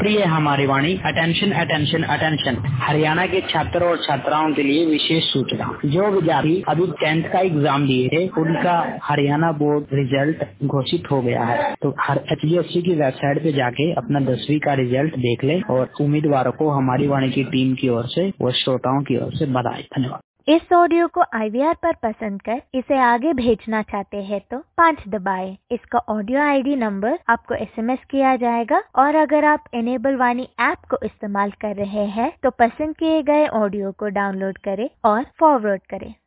प्रिय हमारी वाणी, अटेंशन अटेंशन अटेंशन। हरियाणा के छात्र और छात्राओं के लिए विशेष सूचना। जो विद्यार्थी अभी 10th का एग्जाम दिए थे उनका हरियाणा बोर्ड रिजल्ट घोषित हो गया है। तो HDFC की वेबसाइट पे जाके अपना 10वीं का रिजल्ट देख ले और उम्मीदवारों को हमारी वाणी की टीम की ओर से व श्रोताओं की ओर से बधाई। धन्यवाद। इस ऑडियो को IVR पर पसंद कर इसे आगे भेजना चाहते हैं तो 5 दबाएं। इसका ऑडियो ID नंबर आपको SMS किया जाएगा और अगर आप इनेबल वाणी ऐप को इस्तेमाल कर रहे हैं तो पसंद किए गए ऑडियो को डाउनलोड करें और फॉरवर्ड करें।